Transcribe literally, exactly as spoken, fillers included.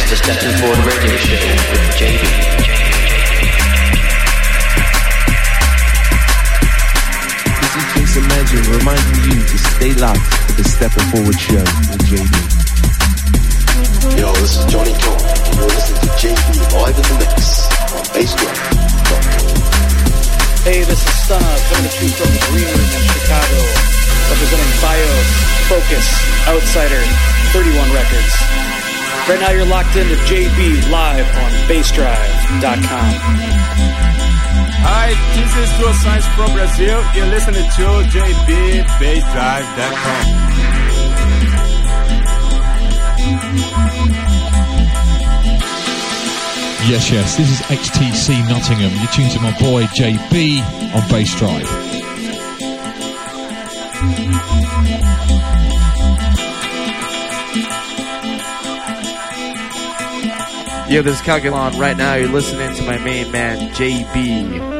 the Stepping Forward Radio Show with J B. This is Jason Mansion reminding you to stay locked for the Stepping Forward Show with J B. Yo, this is Johnny Cole. You're listening to J B live in the mix on bassdrive dot com. Hey, this is Stunna coming to you from the Green Room in Chicago, representing BIOS, Focus, Outsider, thirty-one Records. Right now you're locked into J B live on bassdrive dot com. Hi, this is Dual Science from Brazil. You're listening to J B bassdrive dot com. Yes, yes, this is X T C Nottingham. You're tuned to my boy J B on Bass Drive. Yo, this is Calculon. Right now you're listening to my main man J B.